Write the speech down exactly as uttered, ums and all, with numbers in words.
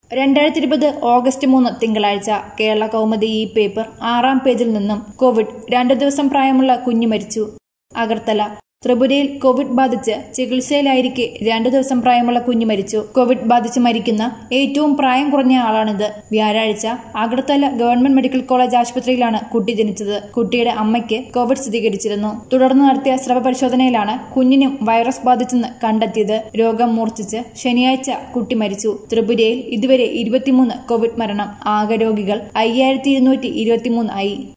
രണ്ടായിരത്തി ഇരുപത് ഓഗസ്റ്റ് മൂന്ന് തിങ്കളാഴ്ച കേരള കൗമുദി ഈ പേപ്പർ ആറാം പേജിൽ നിന്നും കോവിഡ് രണ്ടു ദിവസം പ്രായമുള്ള കുഞ്ഞു മരിച്ചു. അഗർത്തല ത്രിപുരയിൽ കോവിഡ് ബാധിച്ച് ചികിത്സയിലായിരിക്കെ രണ്ടു ദിവസം പ്രായമുള്ള കുഞ്ഞു മരിച്ചു. കോവിഡ് ബാധിച്ച് മരിക്കുന്ന ഏറ്റവും പ്രായം കുറഞ്ഞ ആളാണിത്. വ്യാഴാഴ്ച അഗർത്തല ഗവൺമെന്റ് മെഡിക്കൽ കോളേജ് ആശുപത്രിയിലാണ് കുട്ടി ജനിച്ചത്. കുട്ടിയുടെ അമ്മയ്ക്ക് കോവിഡ് സ്ഥിരീകരിച്ചിരുന്നു. തുടർന്ന് നടത്തിയ സ്രവ പരിശോധനയിലാണ് കുഞ്ഞിനും വൈറസ് ബാധിച്ചെന്ന് കണ്ടെത്തിയത്. രോഗം മൂർച്ഛിച്ച് ശനിയാഴ്ച കുട്ടി മരിച്ചു. ത്രിപുരയിൽ ഇതുവരെ ഇരുപത്തിമൂന്ന് കോവിഡ് മരണം. ആകെ രോഗികൾ അയ്യായിരത്തി ഇരുന്നൂറ്റി ഇരുപത്തിമൂന്ന് ആയി.